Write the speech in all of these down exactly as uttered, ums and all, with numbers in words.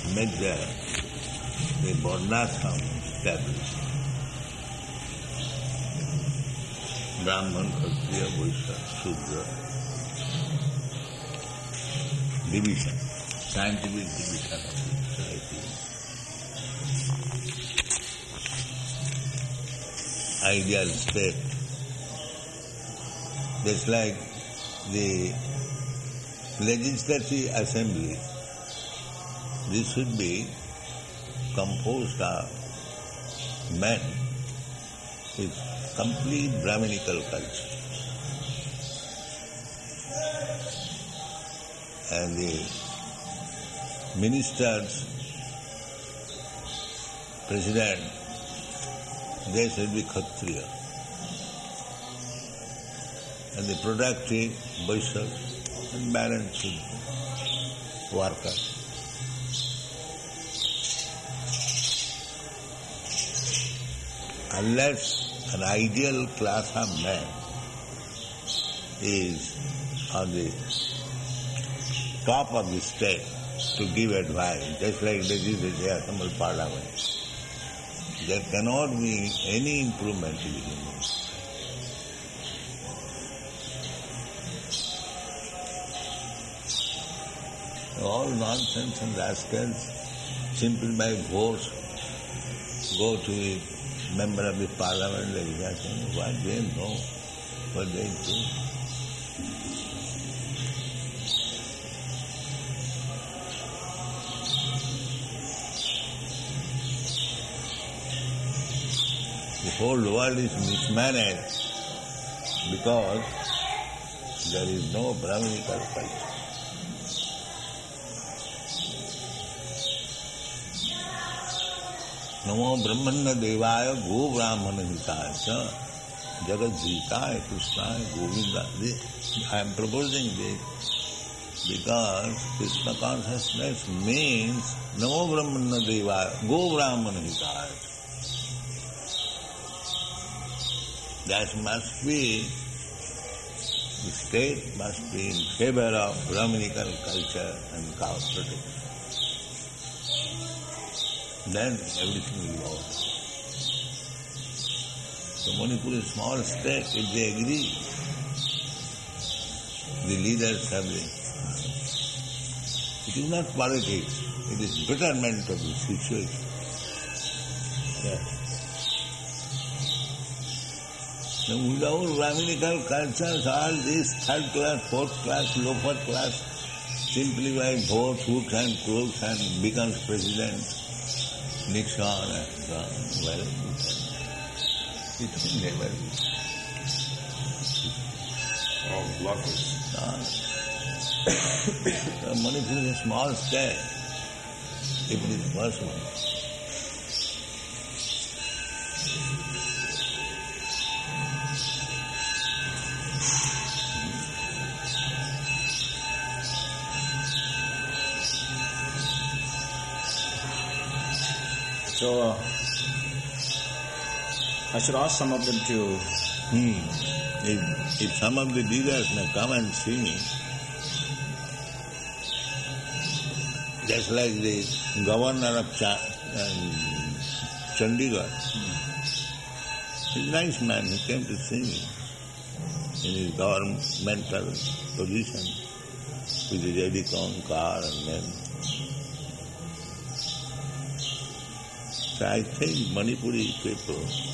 make the, the Varnashram established. Brahman, Kshatriya, Vaishya, Shudra. Division, scientific division of society. Ideal state. Just like the legislative assembly, this should be composed of men with complete Brahminical culture. And the ministers, president, they should be Kshatriya. And the productive, Vaishyas, and balance should be workers. Unless an ideal class of men is on the top of the state to give advice, just like legislative assembly parliament, there cannot be any improvement in the human life. All nonsense and rascals, simply by votes, go to the member of the parliament, legislation, what they know, what they do. The whole world is mismanaged because there is no Brahminical culture. Namo Brahmana Devaya Go Brahmana Hitaya Jagat Jitaya Krishnaya Govinda. I am proposing this because Krishna consciousness means Namo Brahmana Devaya Go Brahmana Hitaya. That must be, the state must be in favor of Brahminical culture and cow protection. Then everything will go. So Manipur is a small state, if they agree, the leaders have the... It is not politics, it is betterment of the situation. Yes. Now, without Brahminical cultures, all these third class, fourth class, lower class, simply by votes, hooks and crooks and becomes president, Nixon and so on. Well, it will never be. All blockers. No. Manipur is a small state, if it is possible. So, uh, I should ask some of them to... Hmm. If, if some of the leaders may come and see me, just like the governor of Ch- um, Chandigarh, he's a nice man, he came to see me in his governmental position with his Edicon car and then... So I think Manipuri people,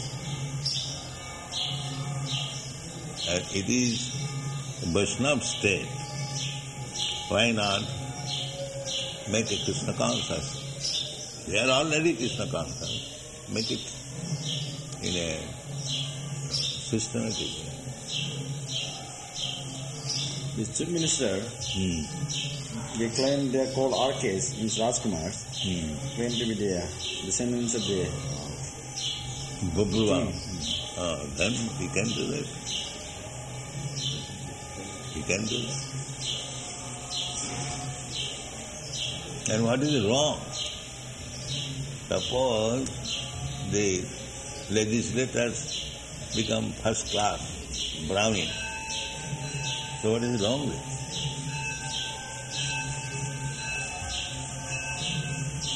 uh, it is a Vaishnava state. Why not make a Krishna conscious? They are already Krishna conscious. Make it in a systematic way. The chief minister, Hmm. they claim they are called R Ks, means Rajkumars, Hmm. claim to be the descendants of the... Babruva. Hmm. Uh, then he can do that. He can do that. And what is wrong? Suppose the legislators become first class Brahmin. So what is wrong with it?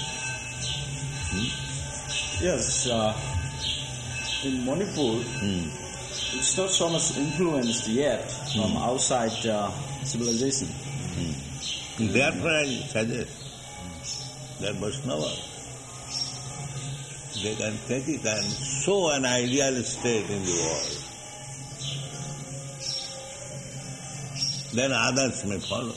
Yes, uh, in Manipur, Hmm. it's not so much influenced yet from outside uh, civilization. Therefore I suggest that Vaishnava, they can take it and show an ideal state in the world. Then others may follow.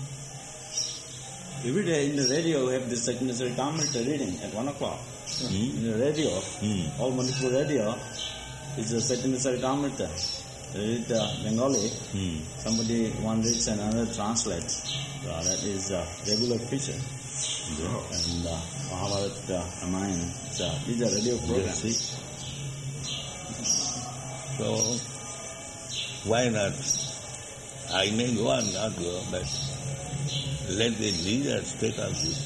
Every day in the radio we have this Chaitanya Charitamrita reading at one o'clock. In the radio, Hmm. all Manipur radio is a Chaitanya Charitamrita. They read uh, Bengali, Hmm. somebody one reads and another translates. So that is a regular feature. And uh, Mahabharata, uh, Ramayana, it's, uh, these are radio programs. You see? So, why not? I may go and not go, but let the leaders take up this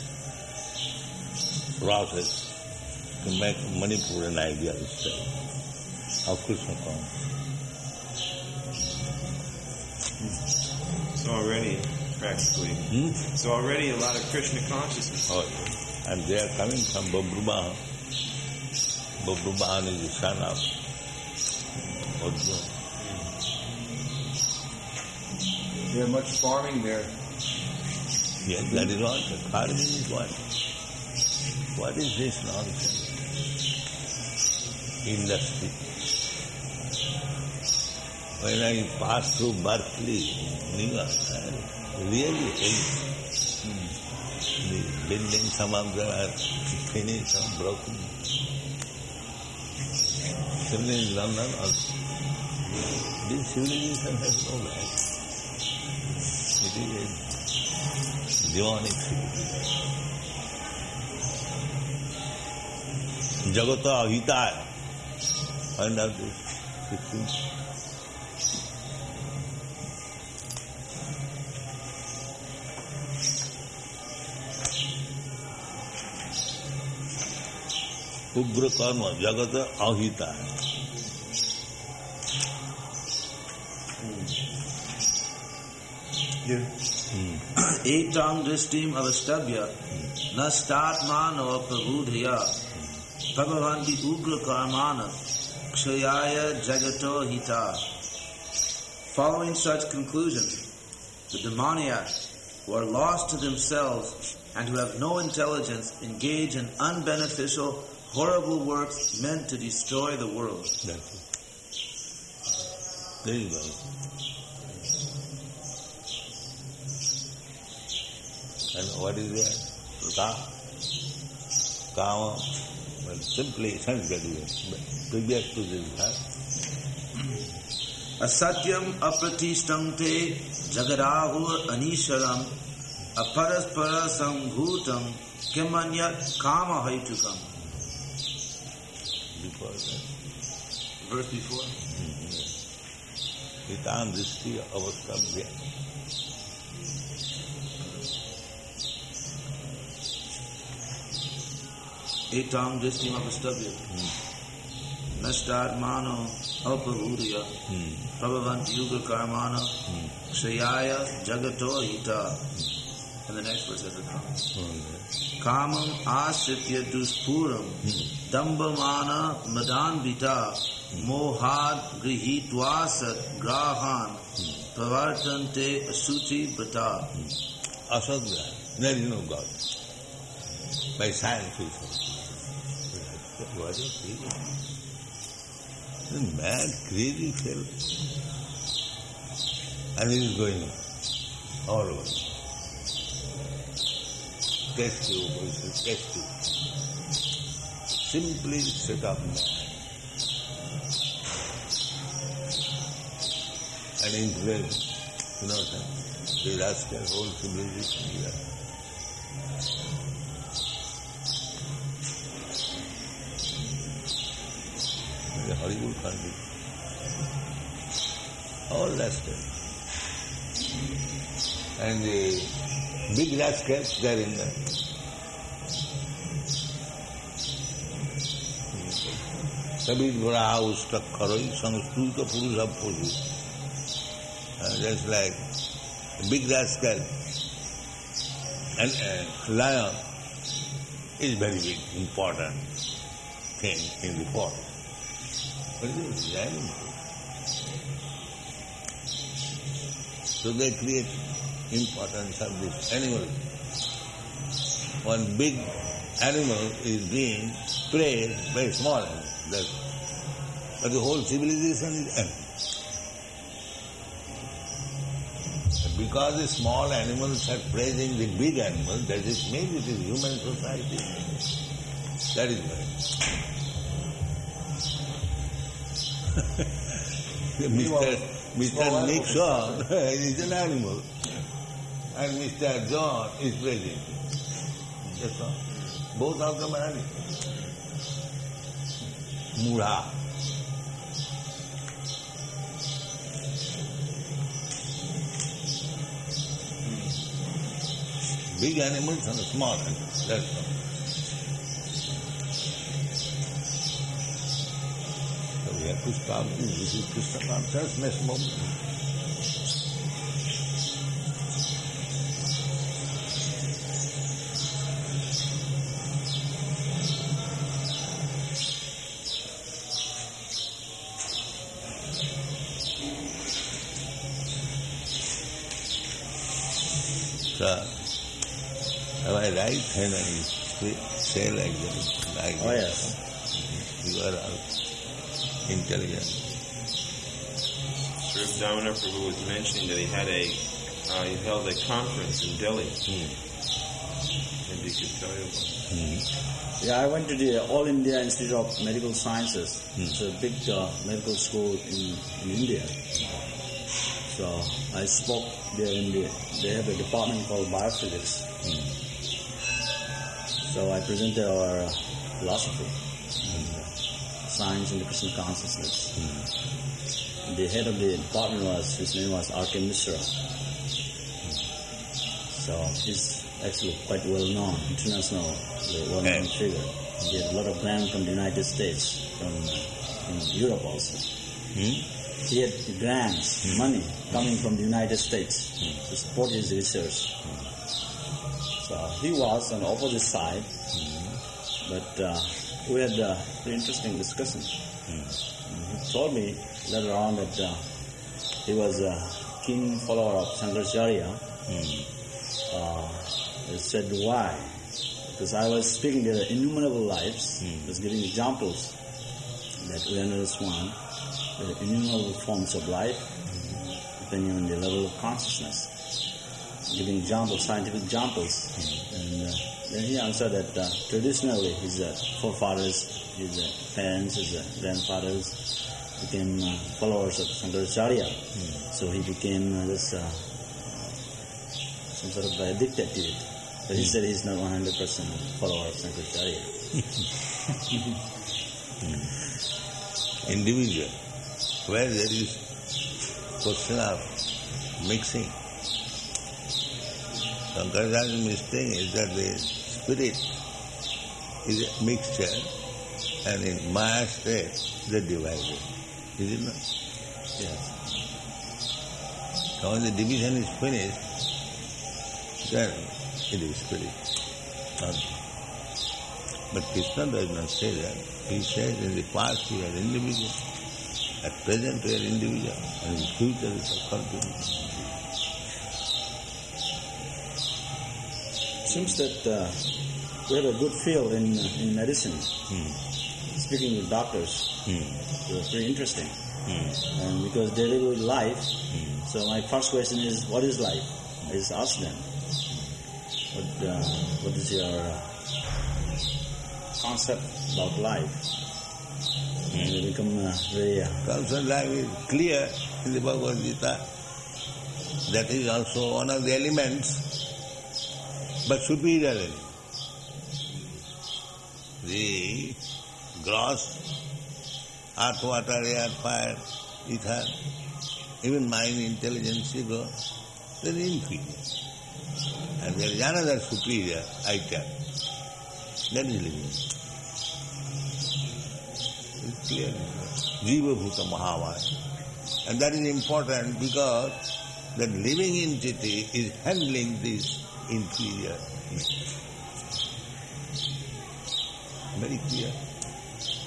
process to make Manipur an ideal state of Krishna consciousness. So already, practically, Hmm? so already a lot of Krishna consciousness. Oh, yes. And they are coming from Babrubahan. Babrubahan is the son of Arjuna. You have much farming there. Yes, that is what the farming is what. What is this nonsense? Industry. When I pass through Berkeley, New York, I really hate the buildings, some of them are finished, some broken. Similarly in London also. This civilization has no life. It is a demonic civilization. Jagata Ahitaya. Find out this sixteen. Ugra karma, jagata ahitaya. Etang dristim avastabhya nastatmano prabudhya bhagavanti ugra karmana kshayaya jagato hita. Following such conclusion, the demoniac, who are lost to themselves and who have no intelligence, engage in unbeneficial, horrible works meant to destroy the world. That's it. There you go. And what is that? Ka? Kama. Well, simply Sanskrit. But previous to this, huh? Asatyam apratishtamte jagadahur anisharam aparaspara sambhutam kimanyat kama haitukam. Because that. Verse before. Hitam dristi avastabhya. Etang dristim avastabhya nashtatmano apahurya prabhavanti yuga karmana kshayaya jagato hita. And the next verse as it comes. Kamam asritya duspuram dambamana madanvita mohad grihitvasat grahan pravartante asuchi bata. Asadhya. There is no God. By science we say. What is he? The mad, crazy fellow. And he is going all over. Test you, test you. Simply set up mad. And influence, you know what I'm saying? The rascal whole civilization here. A horrible country. All rascals. And the big rascals, they are in there. Sabhi Varaha Ustak Kharoi Sanskruta Purusha Puju. Just like a big rascal. And a lion is very big, important. king in the forest. But it is animal. So they create importance of this animal. One big animal is being praised by a small animal. That's, but the whole civilization is empty. Because the small animals are praising the big animal, does it mean it is human society? That is why. Mister Mister Nixon is an animal, and Mister John is praising him. That's all. Both of them are animals. Mura. Big animals and small animals, that's all. So we have to stop this. This is Krishna consciousness movement. So, am I right when I say, say like that? Like Oh, yes. You are all intelligent. Sri Damodar Prabhu was mentioning that he had a, uh, he held a conference in Delhi. Hmm. Maybe you could tell you about it. Hmm. Yeah, I went to the All India Institute of Medical Sciences. Hmm. It's a big uh, medical school in, in India. So I spoke there in the, they have a department called biophysics. Hmm. So I presented our uh, philosophy, and, uh, science and the Krishna consciousness. Hmm. The head of the department was, his name was R K Mishra. So he's actually quite well known, international, well known Yes. figure. He had a lot of grants from the United States, from, from Europe also. Hmm? He had grants, money coming from the United States to support his research. So he was on the opposite side, but uh, we had a very interesting discussion. And he told me later on that uh, he was a keen follower of Shankaracharya. Uh, he said why? Because I was speaking there innumerable lives, I was giving examples that Uyanara is one. There are innumerable forms of life, depending on the level of consciousness. Giving examples, scientific examples. And uh, then he answered that uh, traditionally his uh, forefathers, his uh, parents, his uh, grandfathers became uh, followers of Shankaracharya. So he became uh, this, uh, some sort of addicted to it. But he said he's not one hundred percent follower of Shankaracharya. Individual, where there is question of mixing. Shankaracharya's mistake is that the spirit is a mixture, and in Maya state they divided. Is it not? Yes. So when the division is finished, then it is spirit. Not. But Krishna does not say that. He says in the past we are individual, at present we are individual, and in future we shall continue. Seems that uh, we have a good field in uh, in medicine. Hmm. Speaking with doctors, Hmm. it was very interesting. Hmm. And because they live with life, Hmm. so my first question is, what is life? I just ask them, what, uh, what is your uh, concept about life? And they become uh, very... Uh, Concept life is clear in the Bhagavad Gita. That is also one of the elements, but superior element. The gross earth, water, air, fire, ether, even mind, intelligence, ego, they are inferior. And there is another superior item. That is living. It's clear. Jiva Bhuta Mahavaya. And that is important because the living entity is handling this inferior. Very clear.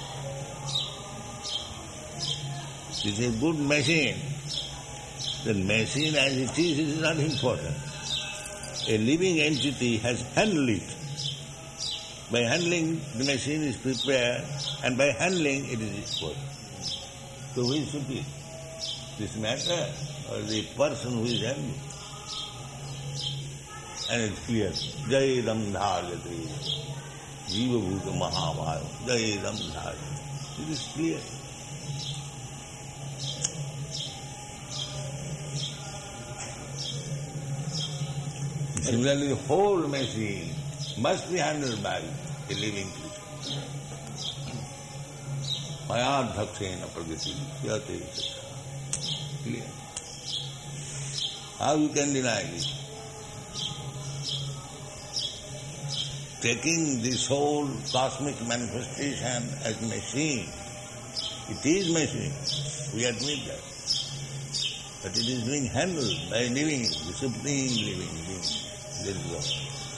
This is a good machine. The machine as it is is not important. A living entity has handled it. By handling, the machine is prepared, and by handling, it is exposed. So who is superior? This matter or the person who is handling? And it's clear. Jai Ram Dharjati. Jiva Bhuta Mahamaya. Jai Ram Dharjati. It is clear. Similarly, the whole machine must be handled by a living creature. Mayadhaksena pragati yate vichakshana. Clear. How you can deny this? Taking this whole cosmic manifestation as machine, it is machine, we admit that. But it is being handled by living, the supreme living being. There is God.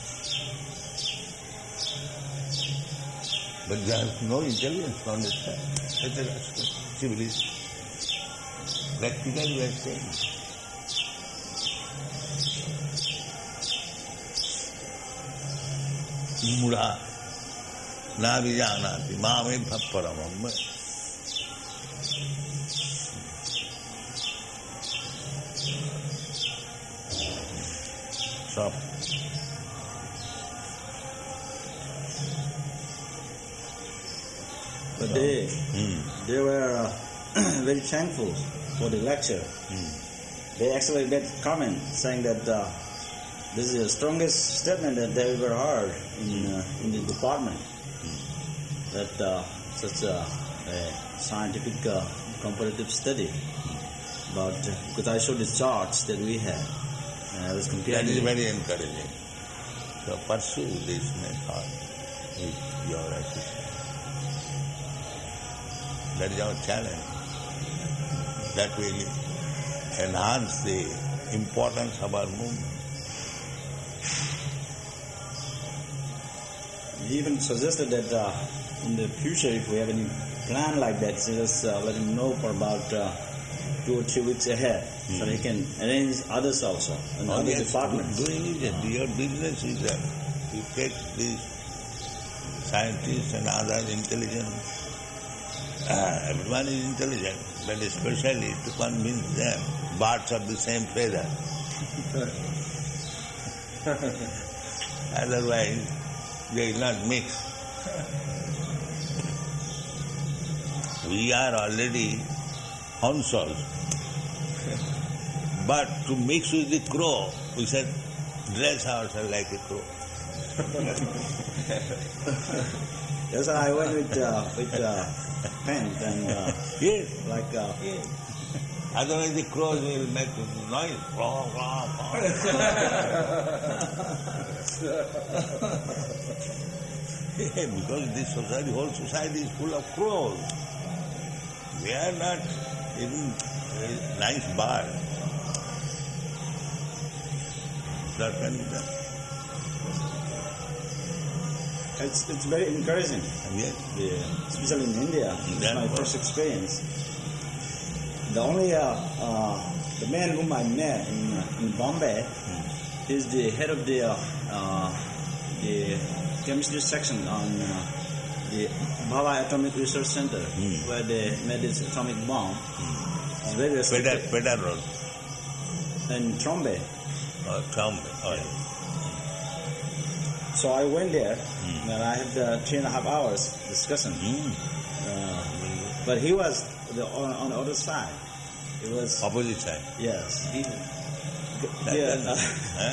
But they have no intelligence to understand. Such a civilization. Practically we are saying. Mura na vijanati mame bhapparamam. Stop. But they, Mm. they were uh, very thankful for the lecture. Mm. They actually made comment saying that uh, this is the strongest statement that they ever heard in uh, in the department. Mm. That uh, such a, a scientific uh, comparative study about uh, because I showed the charts that we had and I was That comparing. is it. very encouraging. So pursue this method with your assistant. That is our challenge. That will enhance the importance of our movement. He even suggested that uh, in the future, if we have any plan like that, so just uh, let him know for about uh, two or three weeks ahead, so he can arrange others also in Oh, other yes, departments. doing it. Your business is that you take these scientists and other intelligent. Uh, everyone is intelligent, but especially to convince them, birds of the same feather. Otherwise, they will not mix. We are already hounsels. But to mix with the crow, we said, dress ourselves like a crow. Yes, I went with uh, with uh, pants and uh, Yes, like uh, yes. Otherwise the crows will make noise. Crow, crow, crow. Yeah, because this society, whole society is full of crows. They are not even a nice bird. That can be done. it's it's very encouraging. Yes. Yeah, especially in India. It's That my was- first experience. The only uh, uh, the man whom I met in uh, in Bombay is the head of the uh, uh, the chemistry section on uh, the Bhava Atomic Research Center, Hmm. where they made this atomic bomb. It's very Pedal, respected. pedal road. In Trombay. Or thumb. Or, So I went there, Hmm. and I had uh, three and a half hours discussion. Hmm. Uh, but he was the, on, on the other side. It was Opposite side. yes. He, That yeah. doesn't- huh?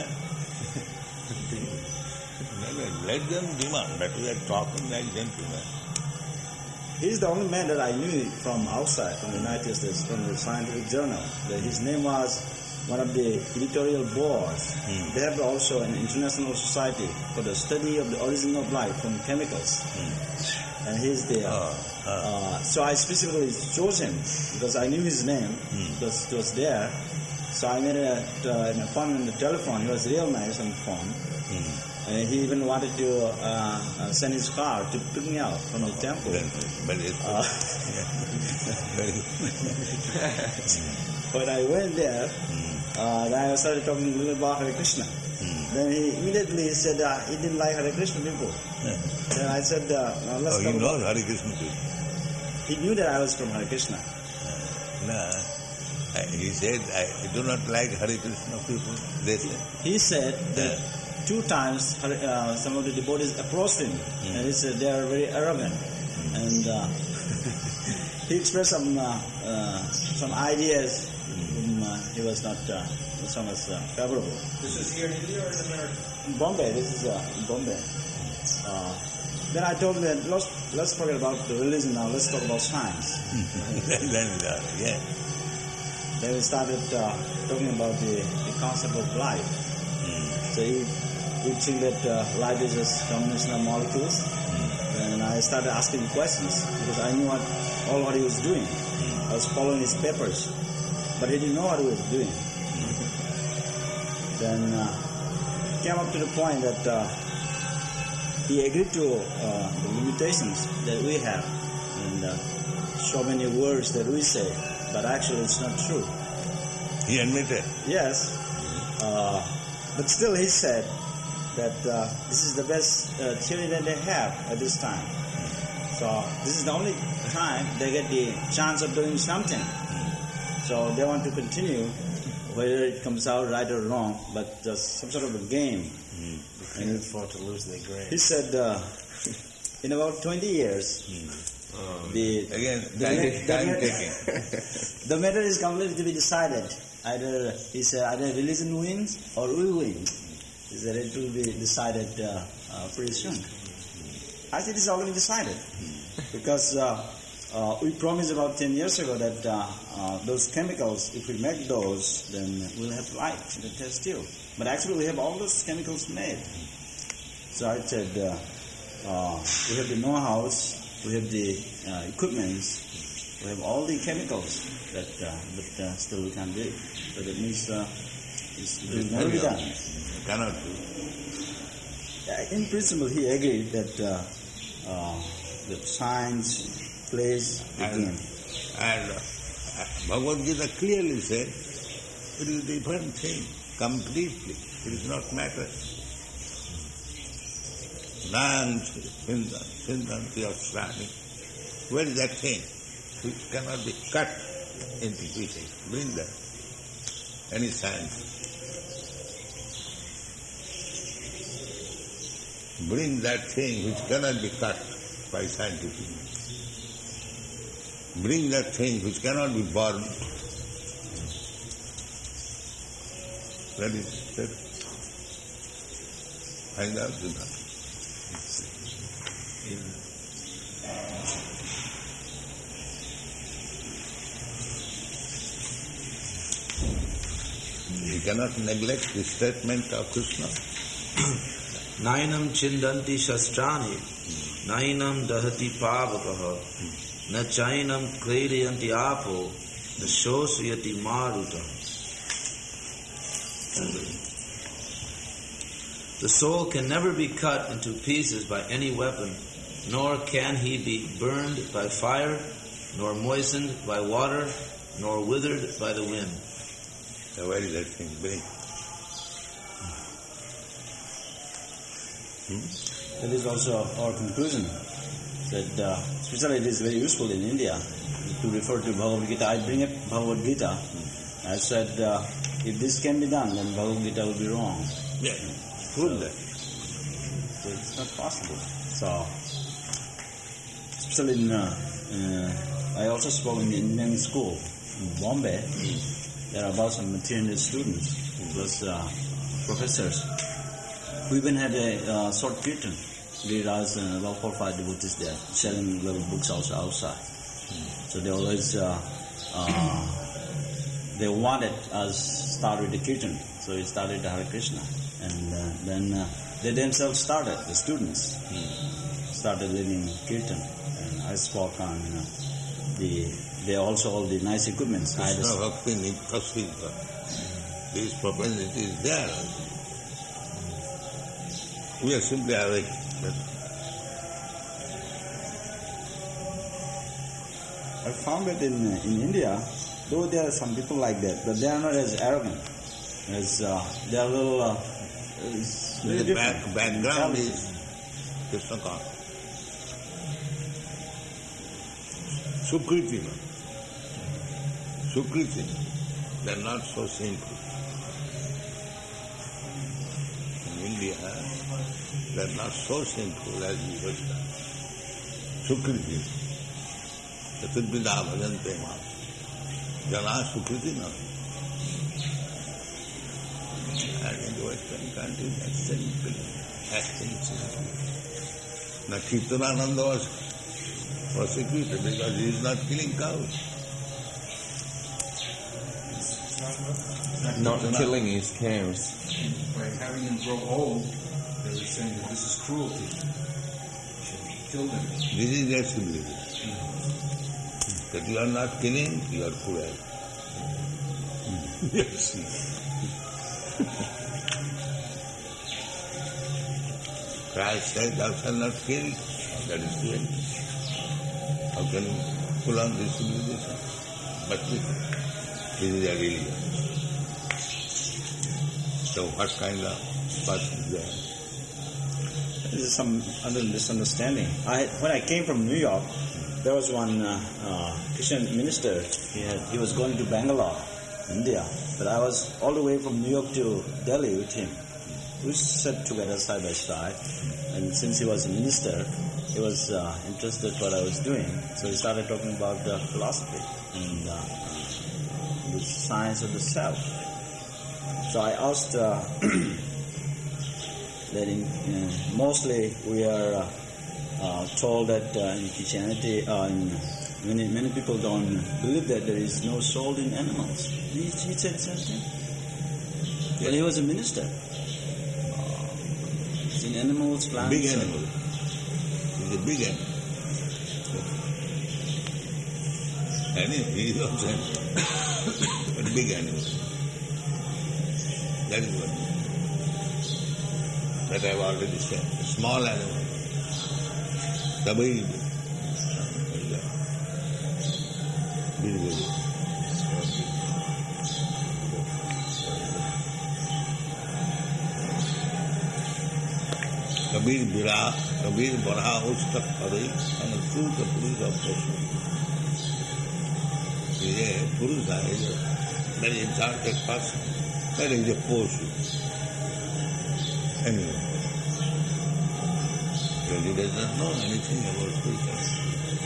Let them demand that we are talking like gentlemen. He's the only man that I knew from outside, from the United States, from the scientific journal. That his name was one of the editorial boards. Hmm. They have also an international society for the study of the origin of life from chemicals. And he's the. Oh, oh. Uh, so I specifically chose him because I knew his name Hmm. because it was there. So I made a, uh, an appointment on the telephone. He was real nice on the phone. Hmm. And he even wanted to uh, uh, send his car to pick me up from the temple. But it's Uh, when I went there, uh, then I started talking a little about Hare Krishna. Then he immediately said uh, he didn't like Hare Krishna people. Then I said, uh, now let's oh, talk he about- knows Hare Krishna people. He knew that I was from Hare Krishna. No. I- He said, I do not like Hare Krishna people. They said. He said that two times Hare- uh, some of the devotees approached him, and he said they are very arrogant. And uh, he expressed some uh, uh, some ideas whom uh, he was not uh, so much uh, favorable. This is here in India or in America? In Bombay, this is uh, in Bombay. Uh, then I told him that let's, let's forget about the religion now, let's talk about science. Then, uh, yeah. Then we started uh, talking about the, the concept of life. So he would think that uh, life is just combination of molecules. And I started asking questions because I knew what, all what he was doing. I was following his papers, but he didn't know what he was doing. Then uh, came up to the point that uh, he agreed to uh, the limitations that we have and uh, so many words that we say, but actually it's not true. He admitted. Yes, uh, but still he said that uh, this is the best uh, theory that they have at this time. So this is the only time they get the chance of doing something. So they want to continue, whether it comes out right or wrong, but just some sort of a game. They can't afford to lose their grade. He said, uh, in about twenty years, Um, the Again, the, time, ma- the time ma- taking. the matter is completely to be decided. Either he said either religion wins or we win. He said it will be decided uh, uh, pretty soon. I think it's already decided because uh, uh, we promised about ten years ago that uh, uh, those chemicals, if we make those, then we'll have life in the test tube. But actually, we have all those chemicals made. So I said uh, uh, we have the know-hows, we have the uh, equipments, we have all the chemicals that, uh, but uh, still we can't do it. So that means uh, it's, it will never be done. Cannot do. Yeah, in principle, he agreed that uh, uh, that science plays the And, game. and uh, Bhagavad Gita clearly said it is a different thing, completely. It is not matter. Nan Sindanti Ashrani. Where is that thing? Which cannot be cut into pieces. Bring that. Any science. Bring that thing which cannot be cut by scientific means. Bring that thing which cannot be burned. That is that. Find out the matter. You cannot neglect the statement of Krishna. Nainam chindanti shastrani, nainam dahati pavakaha, na chainam kleriyanti apo, na shosriyati maruta. The soul can never be cut into pieces by any weapon, nor can he be burned by fire, nor moistened by water, nor withered by the wind. So where is that thing? Bring. That is also our conclusion. That uh, especially it is very useful in India to refer to Bhagavad Gita. I bring up Bhagavad Gita. I said, uh, if this can be done, then Bhagavad Gita will be wrong. Yeah. Prove that. So it's not possible. So, especially in, uh, uh, I also spoke in the Indian school in Bombay. There are about some materialist students, plus uh, professors. We even had a uh, short kirtan. There was uh, about four or five devotees there, selling little books also outside. So they always, uh, uh, they wanted us start with the kirtan. So we started the Hare Krishna. And uh, then uh, they themselves started, the students started learning kirtan. And I spoke on uh, the, they also all the nice equipments. I had a- Krishna Bhakti Nikasita. This propensity is there. We are simply awake. I found that in in India, though there are some people like that, but they are not as arrogant. As uh, they are a little. Uh, it's very The different. back, background Mentality. is Krishna consciousness. Sukriti. Sukriti. They are not so simple. In India, they are not so simple as we were. Sukriti. Chaturvida bhajante maam. Jana sukriti na. And in the Western countries, that's simple. Acting simple. Now Kirtanananda was prosecuted because he is not killing cows. Not killing his cows. By having them grow old, they were saying that this is cruelty. You should kill them. This is their civilization. That you are not killing, you are cruel. Yes. Christ said, thou shalt not kill. That is cruel. How can you pull on this civilization? But this, this is a religion. So what kind of person is there? There is some other misunderstanding. I when I came from New York, there was one uh, uh, Christian minister. He had, he was going to Bangalore, India, but I was all the way from New York to Delhi with him. We sat together side by side, and since he was a minister, he was uh, interested in what I was doing. So he started talking about the philosophy and uh, uh, the science of the self. So I asked uh, that in, uh, mostly we are uh, uh, told that uh, in Christianity, uh, in many many people don't believe that there is no soul in animals. He, he said the same thing. But he was a minister. Uh, it's in animals, plants. Big animal. He's a big animal. Animal, he is also animal. But big animal. That is what. That I have already said. A small animal. Tabai. Very good. Kabir Bira, Kabir Baraha Ustak Parai, and a true the Purusha person. He is a Purusha, he is a very exalted person. That is a Poshu. Anyway. Because he does not know anything about spirituality.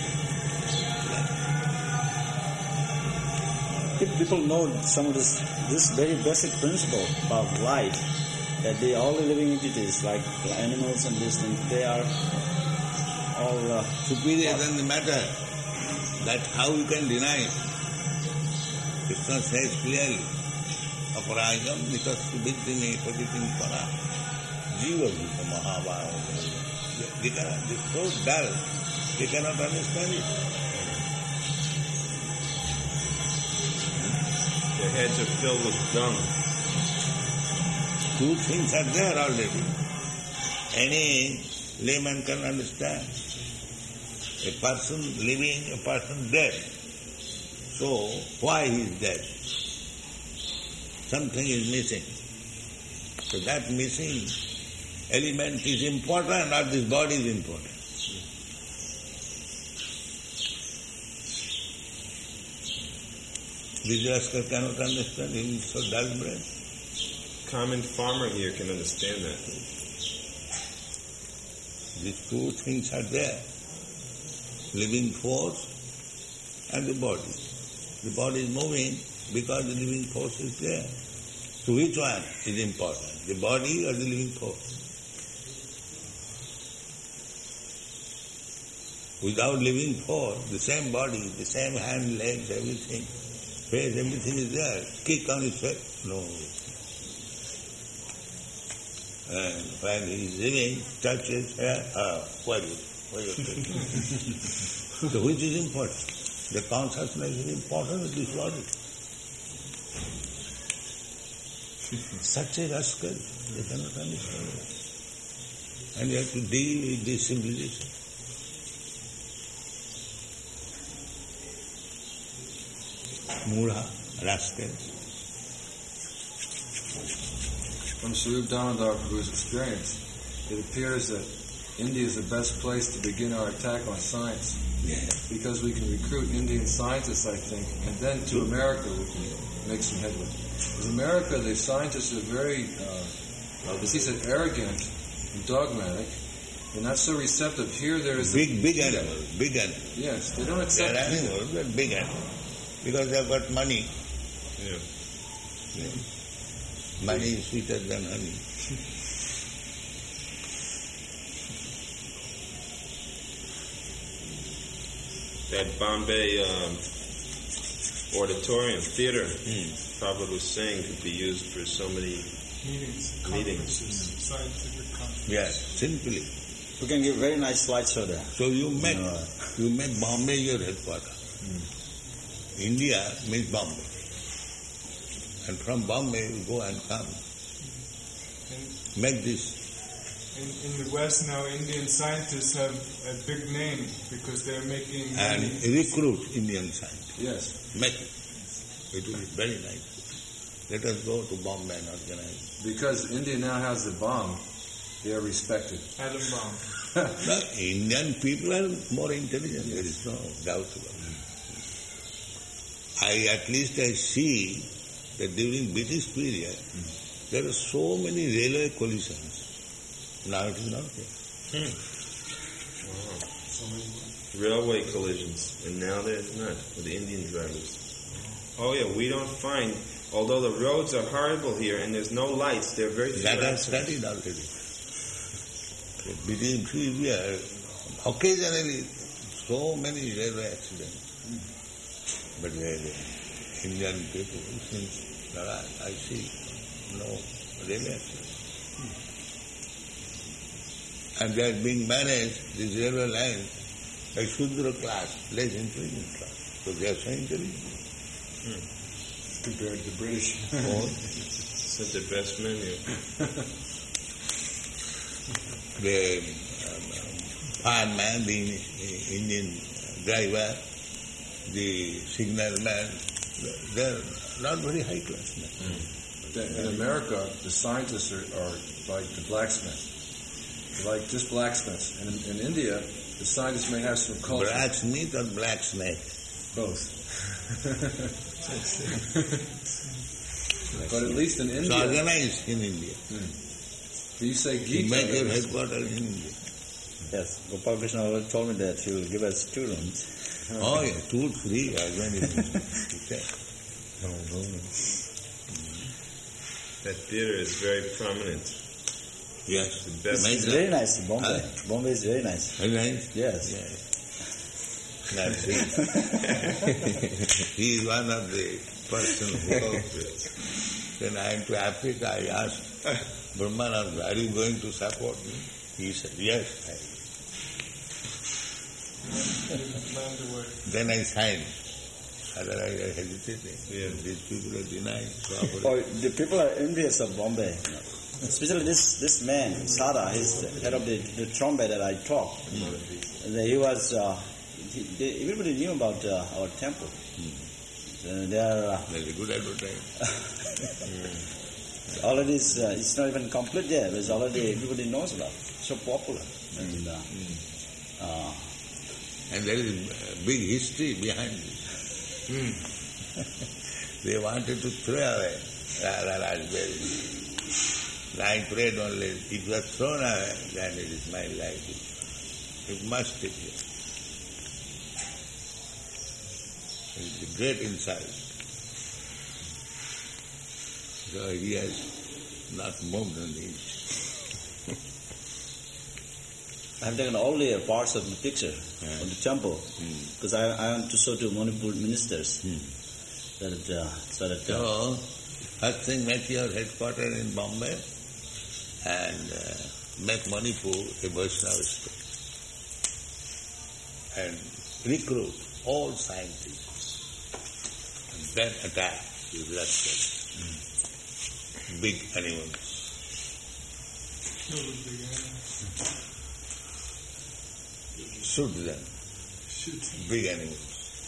If people know some of this, this very basic principle about life, that they all the living entities, like animals and these things, they are all uh, superior than the matter. That's how you can deny it. Krishna says clearly, Aparayam nitastu viddhine patitim para jiva bhuta mahabhava. They cannot, they're so dull, they cannot understand it. Their heads are filled with dung. Two things are there already. Any layman can understand. A person living, a person dead. So, why he is dead? Something is missing. So that missing element is important, or this body is important. Vijayascar cannot understand, he is so dull brain. Common farmer here can understand that. These two things are there. Living force and the body. The body is moving because the living force is there. So which one is important? The body or the living force? Without living force, the same body, the same hand, legs, everything, face, everything is there. Kick on his face? No. And when he is living, touches hair, ah, what is it? What is it? So which is important? The consciousness is important with this body. Such a rascal, they cannot understand it. And you have to deal with this civilization. Mura, rascals. From Swarup Damodar Prabhu's experience, it appears that India is the best place to begin our attack on science. Yes. Because we can recruit Indian scientists, I think, and then to America we can make some headway. In America, the scientists are very, uh, as he said, arrogant and dogmatic. They're not so receptive. Here there is... Big, big animals, big animals. Yes, they don't accept... They're animals, but big animals. Because they've got money. Yeah. Yeah. Money is sweeter than honey. That Bombay um, auditorium theater, Hmm. Prabhupada was saying, could be used for so many Meetings, Meetings. conferences, scientific conferences. Yes, simply. We can give very nice slideshow there. So you make, No. you make Bombay your headquarters. India means Bombay. And from Bombay you go and come. In, Make this. in, in the West now, Indian scientists have a big name because they're making And money. recruit Indian scientists. Yes. Make it. It will be very nice. Let us go to Bombay and organize. Because India now has the bomb, they are respected. Atom bomb. The Indian people are more intelligent, there is no doubt about it. I, at least I see that during British period, there are so many railway collisions. Now it is not there. railway collisions, and now there's none with the Indian drivers. Oh yeah, we don't find, although the roads are horrible here and there's no lights, they're very few That I accidents. studied already. Between period, occasionally so many railway accidents. But the Indian people, since that I, I see no railway accidents. And they are being managed, these railway lines, by Shudra class, less intelligent class. So they are so intelligent. Compared to the British. Oh, Such a best menu. the um, um, fireman, the uh, Indian driver, the signal man, they are not very high class men. But in America, the scientists are, are like the blacksmiths. They're like just blacksmiths. And in, in India, the scientists may have some culture. Blacksmith or black snake? Both. But at least in So India, organized in India. do you say You Gita? make your headquarters in India. Yes, Gopal Krishna already told me that he will give us two rooms. Oh yeah, two, three, I don't even okay. That theater is very prominent. Yes, The best- Make It's that- very nice, Bombay. Huh? Bombay is very nice. Very nice? Yes. Yes. That's it. He is one of the persons who helped us. When I went to Africa, I asked Brahmananda, are you going to support me? He said, yes. Land away. Then I signed. Otherwise I hesitated. Yeah. These people are denying Oh, cooperation. the people are envious of Bombay. Especially this, this man, Sada, he's the head of the, the trumpet that I talked. And he was, uh, he, they, everybody knew about uh, our temple. Uh, they are uh, That's a good advertisement. already, it's, uh, it's not even complete yet, but it's already, everybody knows about it. So popular. And, uh, uh, And there is a big history behind it. They wanted to throw away Radha Raspberry. I prayed only, if you are thrown away, then it is my life. You must take it. It is a great insult. So he has not moved an inch. I've taken all the parts of the picture Yeah. of the temple because I, I want to show to Manipur ministers that uh, so that uh, So, first thing, make your headquarters in Bombay and uh, make Manipur a Vaishnava state. And recruit all scientists and then attack with rascals, big animals. Kill the big animals. Shoot them, Shoot. big animals.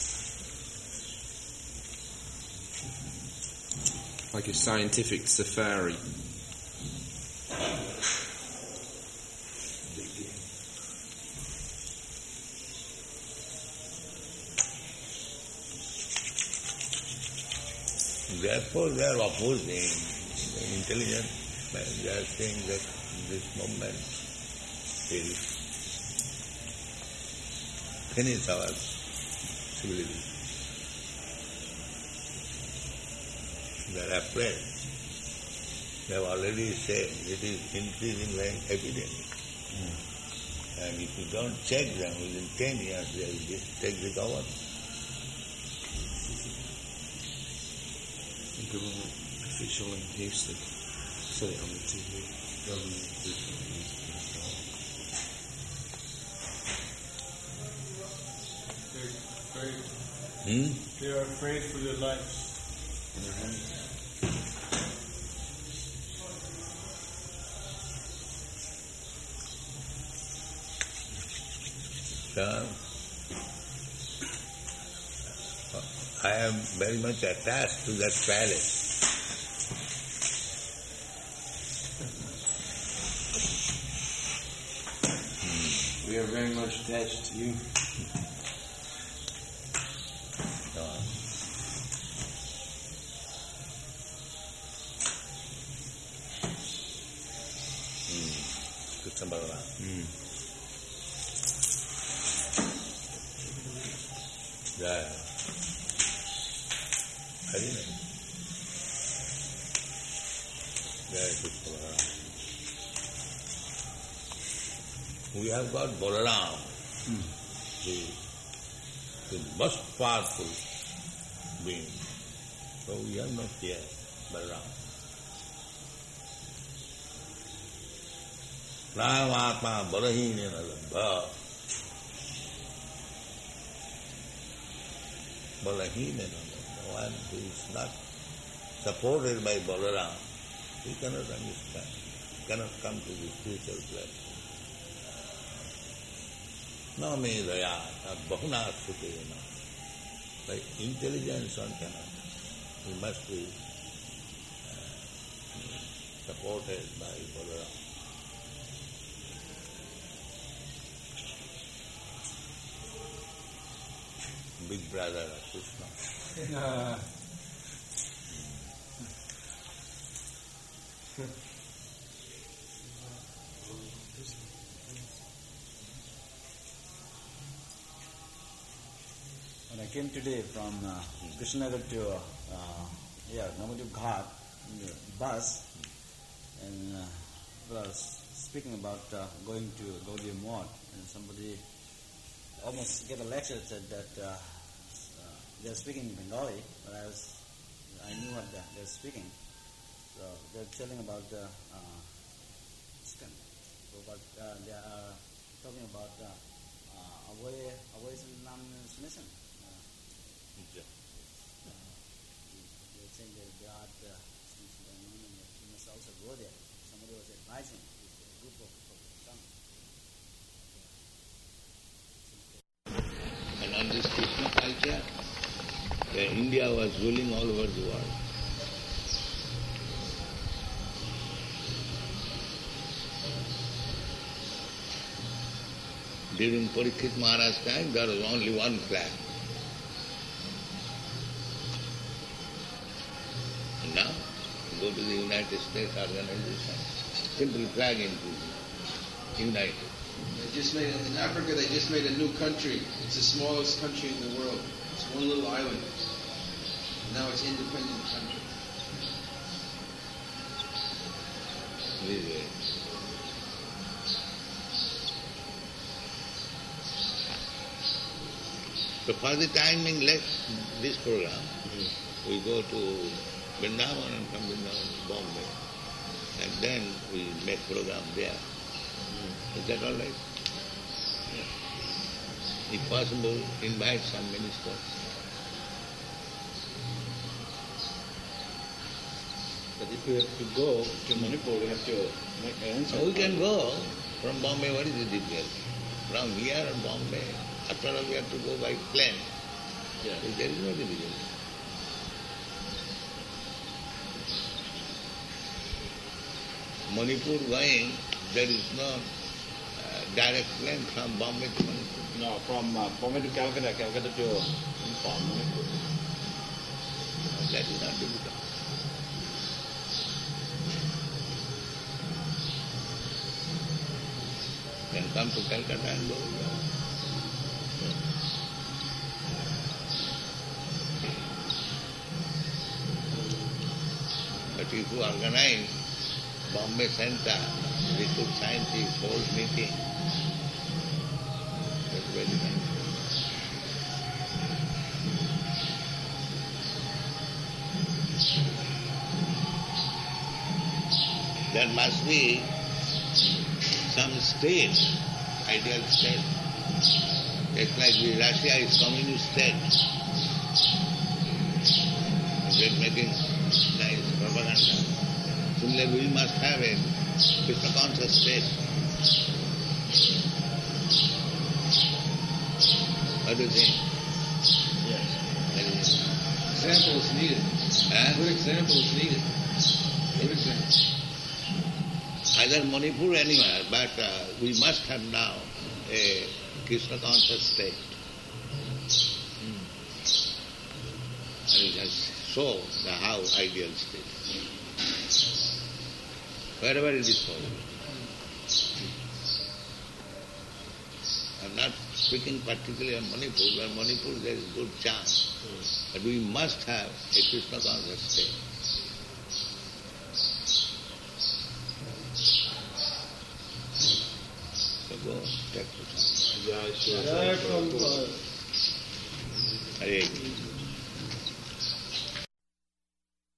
Like a scientific safari. Therefore, they are opposing the intelligent men. They are saying that this movement will finish our civilization. They are afraid. They have already said it is increasing like epidemic. Mm. And if you don't check them within ten years, they will just take the government. Government official in Houston said it on the T V. Government official in Houston. They're afraid. Hmm? They are afraid for their lives. So, I am very much attached to that palace. We are very much attached to you. Uh, hmm. Krishna Bhagavan. Mm. Yeah. Hari Name. Jai Krishna Bhagavan. We have got Balaram, Hmm. the, the most powerful being. So we have not here Balaram. Ramatma Balahina Lambha. Balahina, the one who is not supported by Balaram, he cannot understand, cannot come to the spiritual place. No me daya, bahuna sukena. By intelligence one cannot. He must be uh, supported by Balaram. Big brother Krishna. Uh, When I came today from uh, Krishnagar to uh, uh, yeah, Navadvip Ghat in the bus, and uh, well, I was speaking about uh, going to Gaudiya Math, and somebody almost gave a lecture said that uh, uh, they're speaking in Bengali, but I was I knew what they're, they're speaking. So they're telling about the uh, so, but uh, they are talking about uh, uh, away away Nam Sunishan. They're saying that there are uh, things going on and that you must also go there. Somebody was advising this group of people. And on this Krishna culture, uh, India was ruling all over the world. During Parikshit Maharaj's time, there was only one flag. And now, go to the United States organization, simple flag inclusion, united. They just made in Africa. They just made a new country. It's the smallest country in the world. It's one little island. Now it's independent country. This way. So for the time being, let this program, mm-hmm. we go to Vrindavan and from Vrindavan to Bombay, and then we make program there. Mm-hmm. Is that all right? Yeah. If possible, invite some ministers. But if we have to go to Manipur, we have to make arrangements. We can go from Bombay. What is the difference? From here to Bombay, after all we have to go by plane. Yeah. There is no difficulty. Manipur going, there is no uh, direct plane from Bombay to Manipur. No, from uh, Bombay to Calcutta, Calcutta to Imphal, Manipur. That is not difficult. Then come to Calcutta and go. But if you organize Bombay Center, recruit scientists, hold meeting, that's very nice. There must be some state, ideal state. Just like the Russia is communist state. They're making nice propaganda. Similarly, we must have a Krishna conscious state. What do you think? Yes. Example is needed. Huh? Good example is needed. Good example. Either Manipur or anywhere, but uh, we must have now a Krishna conscious state. Mm. And we can show the how ideal state. Wherever it is possible. I'm not speaking particularly of Manipur, but Manipur there is good chance. Mm. But we must have a Krishna conscious state. Go, take to Jai Shri Jai Prabhupada. Hare